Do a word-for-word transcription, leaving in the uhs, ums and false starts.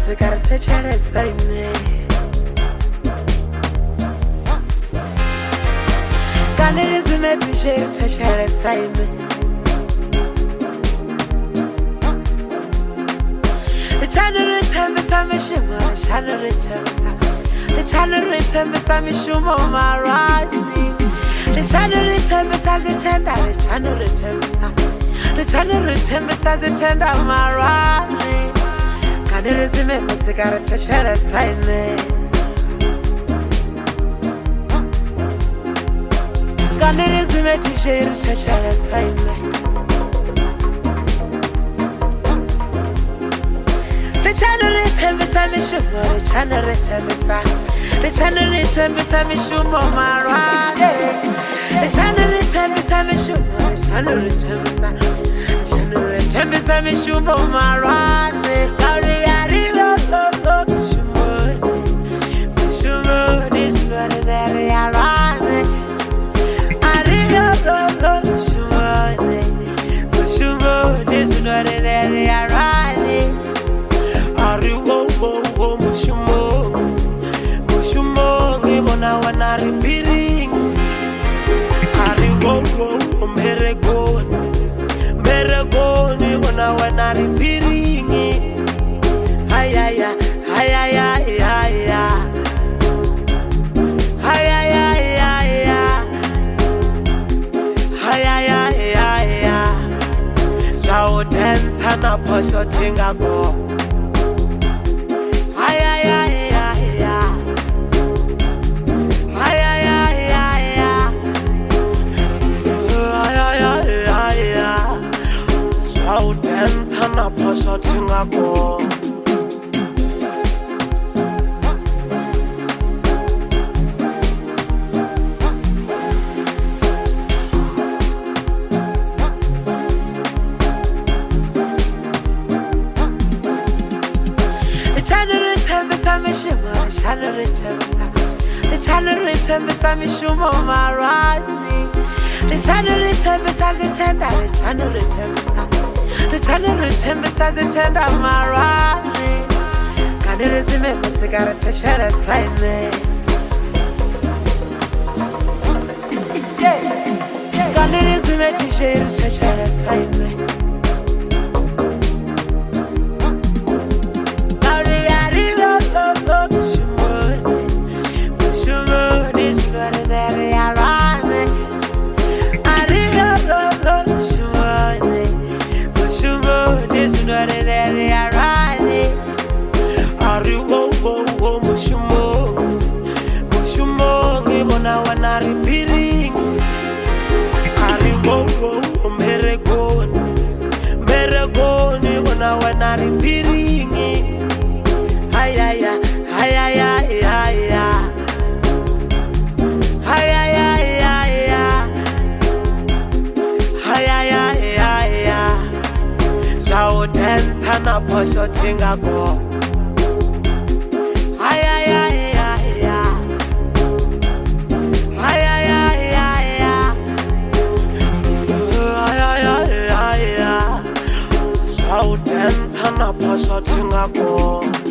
sigarete chele saime Kanere zime dijere chele saime Chanere tembe samishimo Chanere tembe Chanere tembe samishimo marani Chanere tembe sazitenda Chanere tembe Chanere tembe sazitenda marani Kanere zime sigarete chele saime Kanere zime dijere chele saime The channel tembe samishumo The channel tembe sa The channel tembe samishumo marane The channel tembe samishumo The channel tembe sa The channel tembe samishumo marane Kari arriba oh oh shumo Shumo Nisware nere arane Arriba oh oh shumo Shumo Nisware nere arane Ari wo wo wo mushumo mushumo ngibona wana ripiring Ari wo wo merego merego ngibona wana ripiring ay ay ay ay ay ay ay ay ay ay ay ay ay ay Sao dance na posho tinga go Sana pasha tinga go The channel tembe samishimo The channel tembe The channel tembe samishimo marani The channel tembe sazitenda The channel tembe The channel tembe sazitenda marani Kanere zime sigarete chele saime Kanere zime dijere chele saime Kari arriba oh oh shumo Shumo nisware nere arane Arriba oh oh shumo Shumo nisware nere arane Ari wo wo wo mushumo mushumo ngibona wana ripiring Ari wo wo merego merego ngibona wana ripiring ay ay ay ay ay ay ay ay ay ay ay ay ay Sao dance na posho tinga go Ay ay ay ay ay ay ay ay ay ay ay ay Sao dance na posho tinga go